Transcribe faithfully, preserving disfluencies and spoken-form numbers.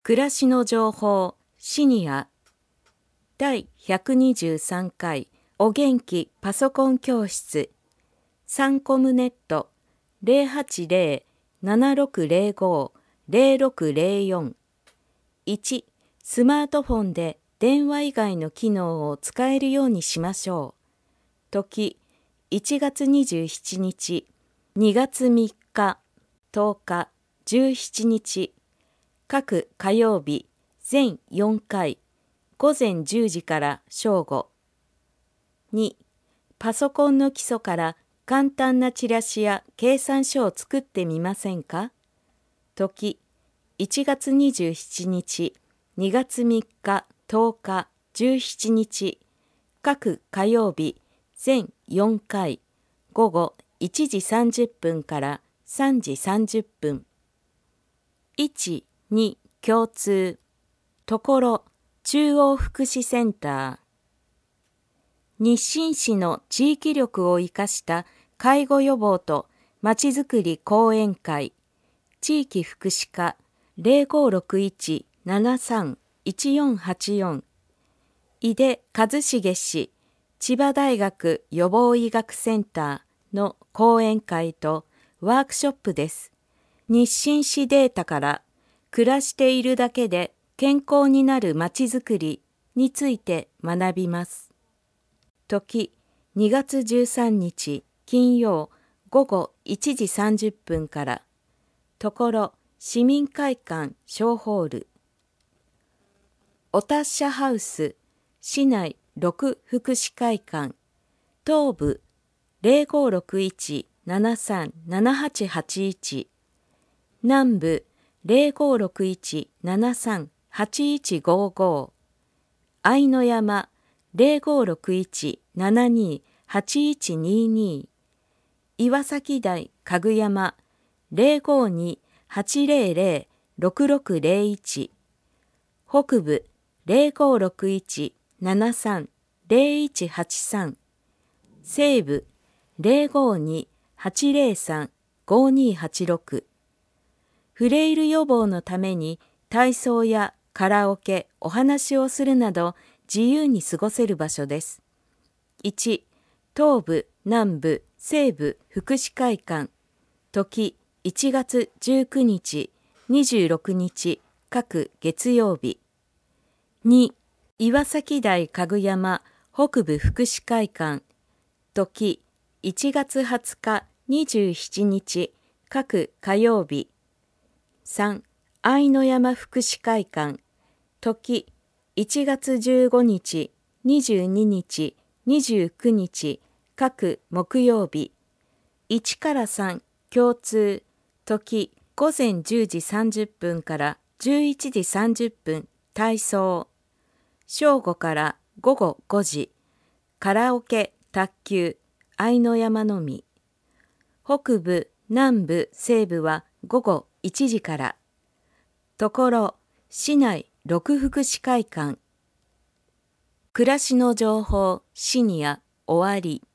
暮らしの情報シニアだいひゃくにじゅうさんかいお元気パソコン教室サンコムネット ゼロはちゼロ ななろくゼロご ゼロろくゼロよん いち. スマートフォンで電話以外の機能を使えるようにしましょう。時いちがつにじゅうしちにち、にがつみっか、とおか、じゅうしちにち、各火曜日全よんかい、ごぜんじゅうじから正午。に. パソコンの基礎から簡単なチラシや計算書を作ってみませんか？時いちがつにじゅうしちにち、にがつみっか、とおか、じゅうしちにち、各火曜日全よんかい、ごごいちじさんじゅっぷんからさんじさんじゅっぷん。いち、に共通ところ中央福祉センター。日清市の地域力を生かした介護予防とまちづくり講演会地域福祉課 ゼロごろくいち ななさん いちよんはちよん 井出一茂氏千葉大学予防医学センターの講演会とワークショップです。日清市データから暮らしているだけで健康になるまちづくりについて学びます。時にがつじゅうさんにち金曜ごごいちじさんじゅっぷんから。ところ市民会館小ホール。お達者ハウス市内ろく福祉会館東部 ゼロごろくいち ななさん ななはちはちいち、南部 ゼロごろくいち ななさん はちいちごご、愛の山 ゼロごろくいち ななにはちいちにに、岩崎台かぐやま ゼロごに はちゼロゼロ ろくろくゼロいち、北部 ゼロごろくいち ななさん ゼロいちはちさん、西部 ゼロごに はちゼロさん ごにはちろく。フレイル予防のために体操やカラオケ、お話をするなど自由に過ごせる場所です。いち. 東部、南部、西部福祉会館時いちがつじゅうくにち、にじゅうろくにち各月曜日。に. 岩崎台かぐやま北部福祉会館時いちがつはつか、にじゅうしちにち各火曜日。さん. 愛の山福祉会館時いちがつじゅうごにち、にじゅうににち、にじゅうくにち各木曜日。いちからさん共通時ごぜんじゅうじさんじゅっぷんからじゅういちじさんじゅっぷん体操。正午からごごごじカラオケ、卓球、愛の山のみ。北部、南部、西部はごごいちじから。ところ市内ろく福祉会館。暮らしの情報シニア終わり。